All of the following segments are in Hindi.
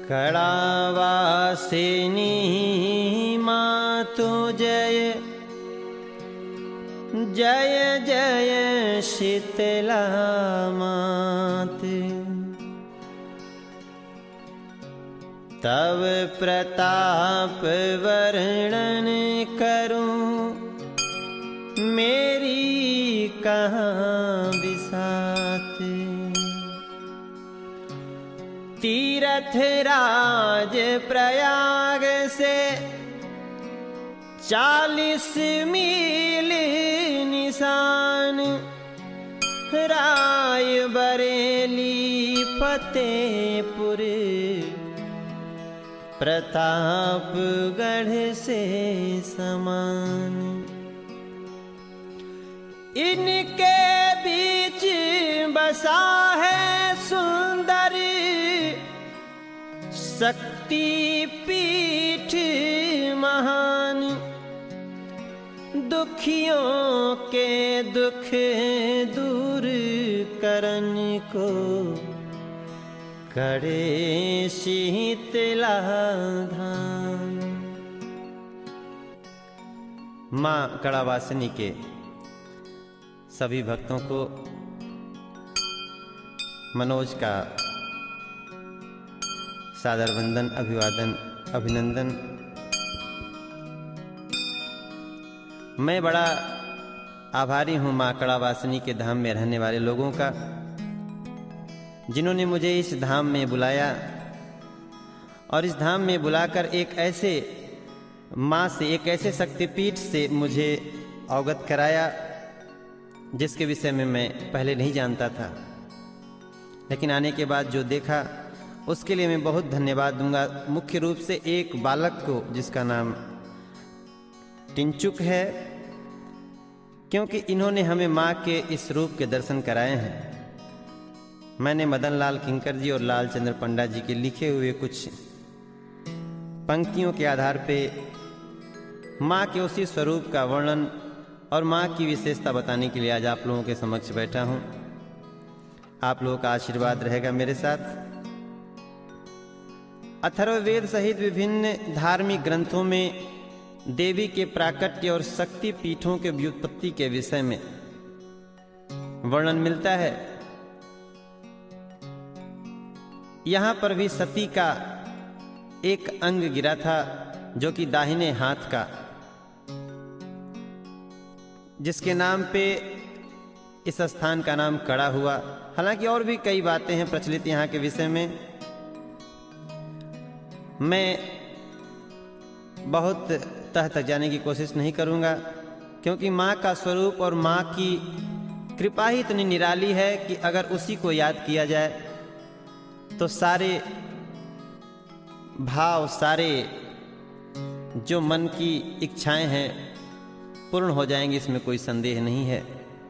कड़ावासिनी मातु जय जय जय शीतला मात। तव प्रताप वर्णन करूं मेरी कहाँ बिसात। तीरथ राज प्रयाग से 40 मील निशान, राय बरेली फतेहपुर प्रतापगढ़ से समान। इनके बीच बसा है सुंदर शक्ति पीठ महान। दुखियों के दुख दूर करन को करे शीतला धाम। माँ कड़ावासिनी के सभी भक्तों को मनोज का सादर वंदन, अभिवादन, अभिनंदन। मैं बड़ा आभारी हूँ माँ कड़ावासिनी के धाम में रहने वाले लोगों का, जिन्होंने मुझे इस धाम में बुलाया और इस धाम में बुलाकर एक ऐसे माँ से, एक ऐसे शक्तिपीठ से मुझे अवगत कराया जिसके विषय में मैं पहले नहीं जानता था, लेकिन आने के बाद जो देखा उसके लिए मैं बहुत धन्यवाद दूंगा। मुख्य रूप से एक बालक को जिसका नाम टिंचुक है, क्योंकि इन्होंने हमें माँ के इस रूप के दर्शन कराए हैं। मैंने मदन लाल किंकर जी और लालचंद्र पंडा जी के लिखे हुए कुछ पंक्तियों के आधार पे माँ के उसी स्वरूप का वर्णन और माँ की विशेषता बताने के लिए आज आप लोगों के समक्ष बैठा हूँ। आप लोगों का आशीर्वाद रहेगा मेरे साथ। अथर्ववेद सहित विभिन्न धार्मिक ग्रंथों में देवी के प्राकट्य और शक्ति पीठों के व्युत्पत्ति के विषय में वर्णन मिलता है। यहाँ पर भी सती का एक अंग गिरा था जो कि दाहिने हाथ का, जिसके नाम पे इस स्थान का नाम कड़ा हुआ। हालांकि और भी कई बातें हैं प्रचलित यहाँ के विषय में। मैं बहुत तह तक जाने की कोशिश नहीं करूँगा, क्योंकि माँ का स्वरूप और माँ की कृपा ही इतनी निराली है कि अगर उसी को याद किया जाए तो सारे भाव, सारे जो मन की इच्छाएं हैं पूर्ण हो जाएंगी, इसमें कोई संदेह नहीं है।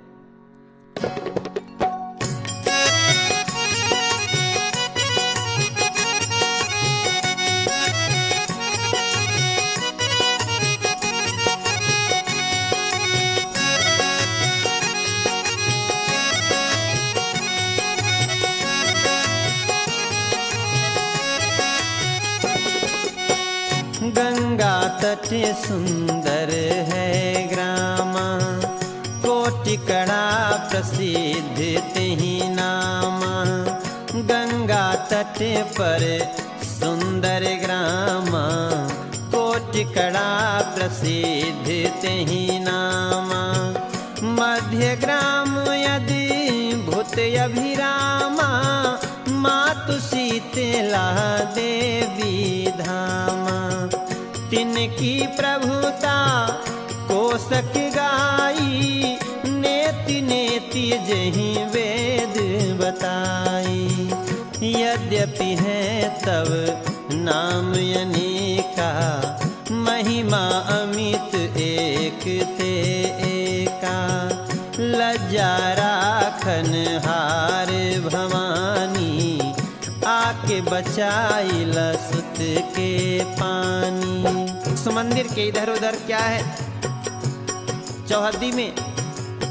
गंगा तट सुंदर है ग्रामा, कोटि कड़ा प्रसिद्ध तेहि नामा। गंगा तट पर सुंदर ग्रामा, कोटि कड़ा प्रसिद्ध तेहि नामा। मध्य ग्राम यदि भूत अभिरामा, मातु शीतला देवी धामा। तिनकी प्रभुता कोसक गाई, नेति नेति जहीं वेद बताई। यद्यपि है तब नाम अनेका, महिमा अमित एक ते एका। लज्जा राखन हार भवानी, आके बचाई लसुत के पानी। उस मंदिर के इधर उधर क्या है, चौहद्दी में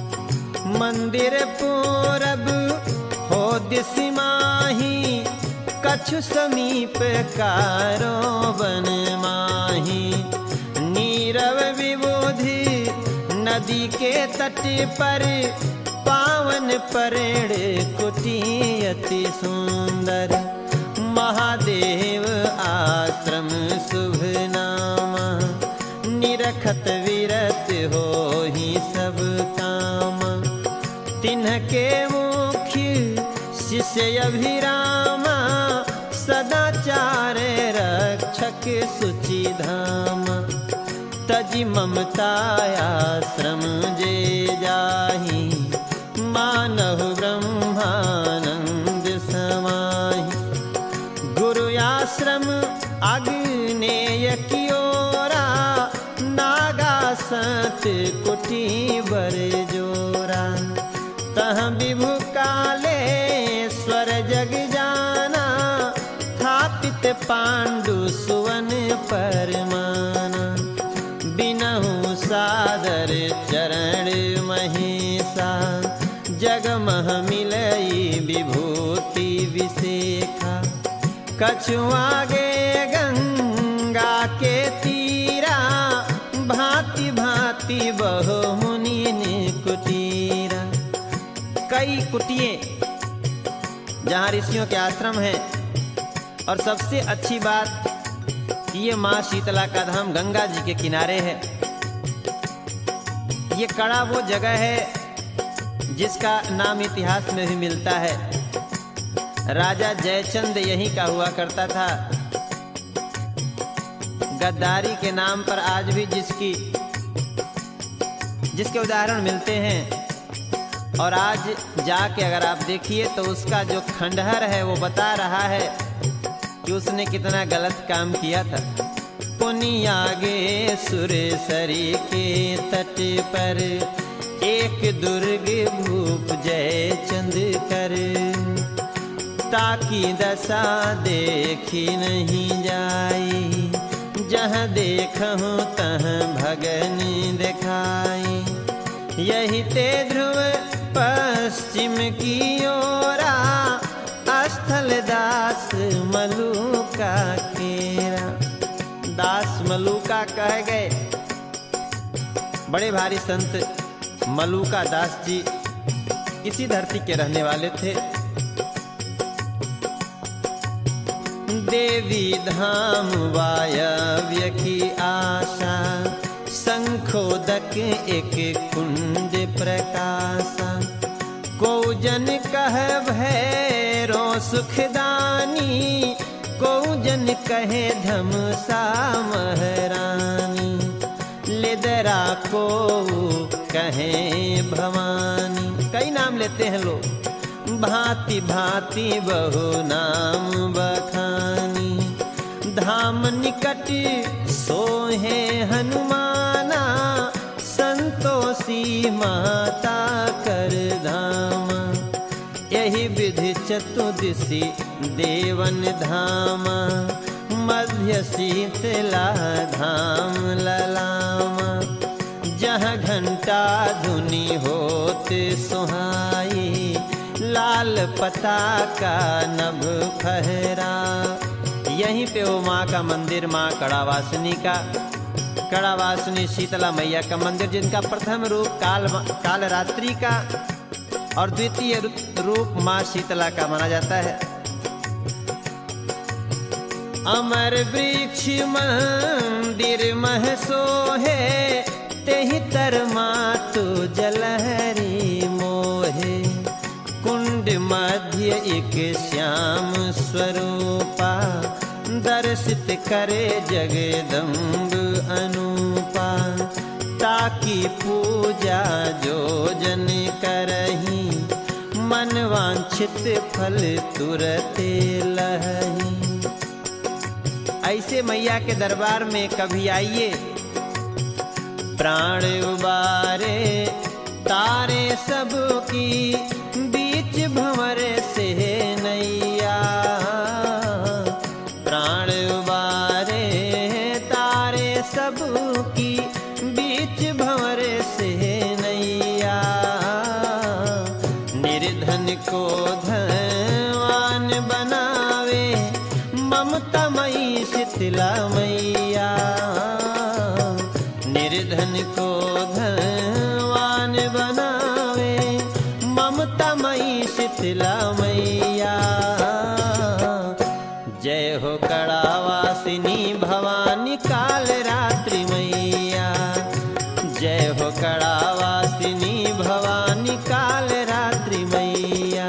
मंदिर पूरब हो दिस माही, कछु समीप कारो बन माही। नीरव विबुधि नदी के तट पर पावन परेड़ कुटी अति सुंदर। महादेव आश्रम शुभ नामा निरखत विरत हो ही सब काम। तिन्हके मुख्य शिष्य अभिरामा सदाचार रक्षक सुचि धाम। तजि ममतायाश्रम जे जाहि मानहु ब्रह्मानंद समाहि। गुरु आश्रम अग्नेय कियोरा नागा संत कुटी बर जोरा। तह विभु कालेश्वर जग जाना स्थापित पांडु सुवन परमाना। बिनहु सादर चरण महेशा जगमह मिलई विभूति विशेखा। कछु आगे गंगा के तीरा भांति भांति बहु मुनि कुटीरा। कई कुटिये जहाँ ऋषियों के आश्रम हैं। और सबसे अच्छी बात ये माँ शीतला का धाम गंगा जी के किनारे है। ये कड़ा वो जगह है जिसका नाम इतिहास में भी मिलता है। राजा जयचंद यहीं का हुआ करता था। गद्दारी के नाम पर आज भी जिसके उदाहरण मिलते हैं। और आज जाके अगर आप देखिए तो उसका जो खंडहर है वो बता रहा है कि उसने कितना गलत काम किया था। पुनियागे सुरेसरी के तट पर एक दुर्ग भूप जयचंद कर। ताकि दशा देखी नहीं जाई जहाँ देखूं तह भगन दिखाई। यही ते ध्रुव पश्चिम की ओरा स्थल दास मलूका केरा। दास मलूका कह गए। बड़े भारी संत मलूका दास जी इसी धरती के रहने वाले थे। देवी धाम वायव्य की आशा शंखोदक एक कुंड प्रकाशा। को जन कह भैरो सुखदानी को जन कहे धमसा महरानी। लेदरा को कहे भवानी। कई नाम लेते हैं लोग। भांति भांति बहु नाम बखानी। धाम निकट सोहे हनुमाना संतोषी माता कर धामा। यही विधि चतुर्दिशी देवन धामा मध्य शीतला धाम ललामा। जहाँ घंटा धुनी होते सुहाई लाल पताका नभ फहरा। यहीं पे वो माँ का मंदिर माँ कड़ावासिनी का कड़ावासिनी शीतला मैया का मंदिर जिनका प्रथम रूप कालरात्रि का और द्वितीय रूप माँ शीतला का माना जाता है। अमर वृक्ष मंदिर मह सोहे तेहि तर मातु जलहरी मोहे। कुंड मध्य एक श्याम स्वरूपा दर्शित करे जगदम्ब अनुपा। ताकि पूजा जो जन करही मन वांछित फल तुरते लहही। ऐसे मैया के दरबार में कभी आइए। प्राण उबारे तारे सबकी बीच भंवर से नैया। प्राण उबारे तारे सबकी बीच भंवर से नैया। निर्धन को धनवान बनावे निर्धन को धनवान बनावे, ममता मई शीतला मैया। जय हो कड़ावासिनी भवानी काल रात्रि मैया। जय हो कड़ावासिनी भवानी काल रात्रि मैया।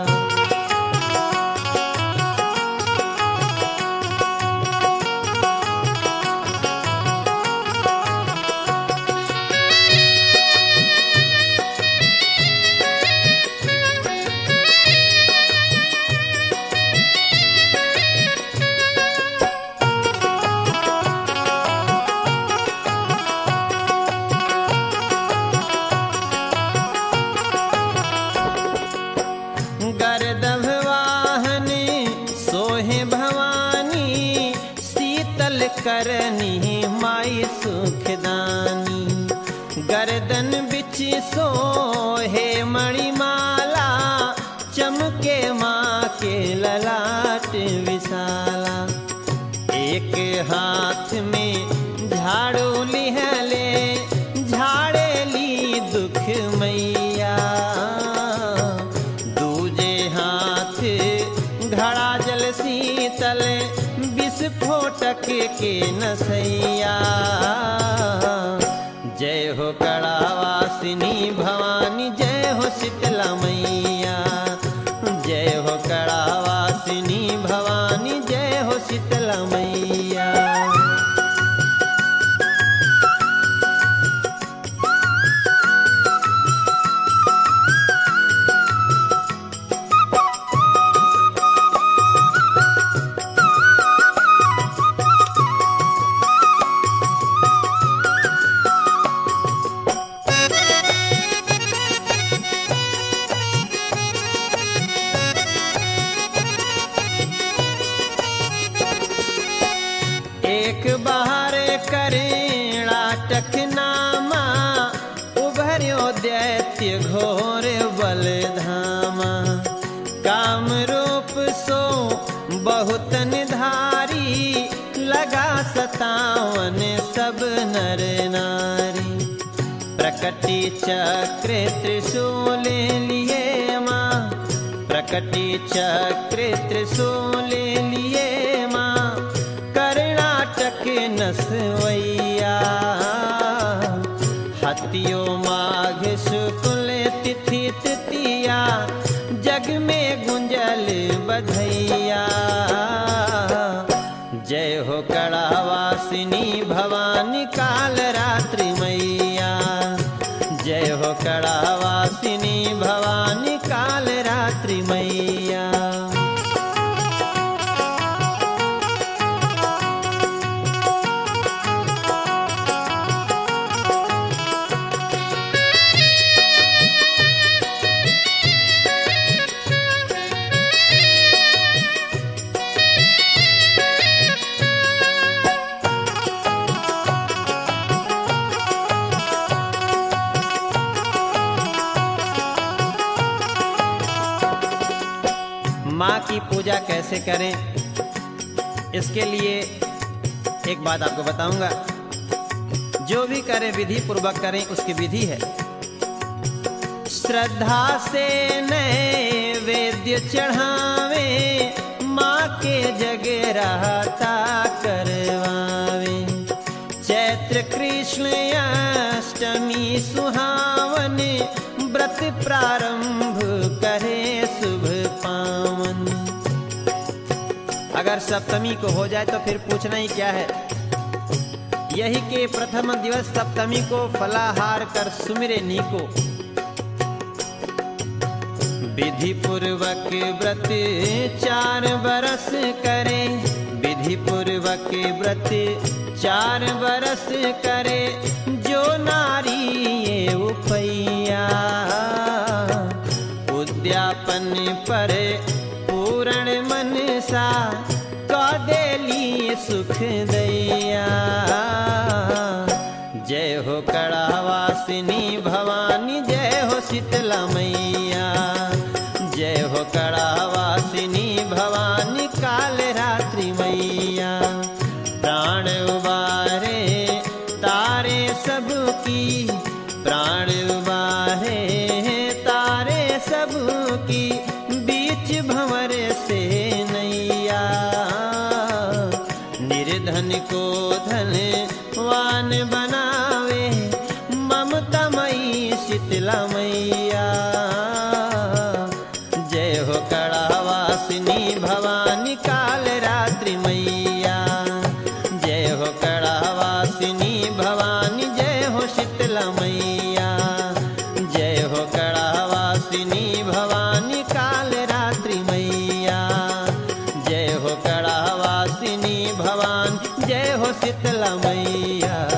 करनी माई सुखदानी, गर्दन बिच सोहे मणिमाला, चमके माँ के ललाट विशाला। एक हाथ में झाड़ू लिहले, झाड़े ली दुख मैया। दूजे हाथ घड़ा जल शीतल, विस्फोटक के नसैया। जय हो कड़ावासिनी भवानी, जय हो शीतला मैया। जय हो कड़ावासिनी भवानी, जय हो शीतला मैया। बाहर करेणा टकनामा, उभर्यो दैत्य घोर बलधामा। काम रूप सो बहुत निधारी, लगा 57 सब नर नारी। प्रकटी चक्र त्रिशूल लिए माँ, प्रकटी चक्र त्रिशूल लिए माँ। कर्णाटक नसवैया, हतियो माघ शुक्ल तिथि तृतीया, जग में गुंजल बधैया। जय हो कड़ावासिनी भवानी काल रात्रि मैया। जय हो कड़ावासिनी भवानी काल रात्रि मैया। माँ की पूजा कैसे करें, इसके लिए एक बात आपको बताऊंगा। जो भी करें विधि पूर्वक करें, उसकी विधि है। श्रद्धा से नैवेद्य चढ़ावे, माँ के जगराता करवावे। चैत्र कृष्ण अष्टमी सुहावन, व्रत प्रारंभ करे शुभ पावन। अगर सप्तमी को हो जाए तो फिर पूछना ही क्या है। यही के प्रथम दिवस सप्तमी को फलाहार कर सुमिरे नीको। विधि पूर्वक व्रत 4 बरस करे, विधि पूर्वक व्रत 4 बरस करे। जो नारी ये उपैया, उद्यापन पर पूर्ण मनसा, कौदेली सुख दैया। जय हो कड़ावासिनी भवानी, जय हो शीतला मैया। जय हो कड़ावासिनी भवानी काल रात्रि मैया। प्राण उबारे तारे सब सबकी प्राण बाहे तारे सबकी बीच भंवर से नैया निर्धन को धनवान बनावे ममता मई शीतला मैया जय हो कड़ावासिनी भवानी काल रात्रि मैया जय हो कड़ावासिनी भवानी जय हो शीतला मैया जय हो कड़ावासिनी भवानी काल रात्रि मैया जय हो कड़ावासिनी भवानी जय हो शीतला मैया।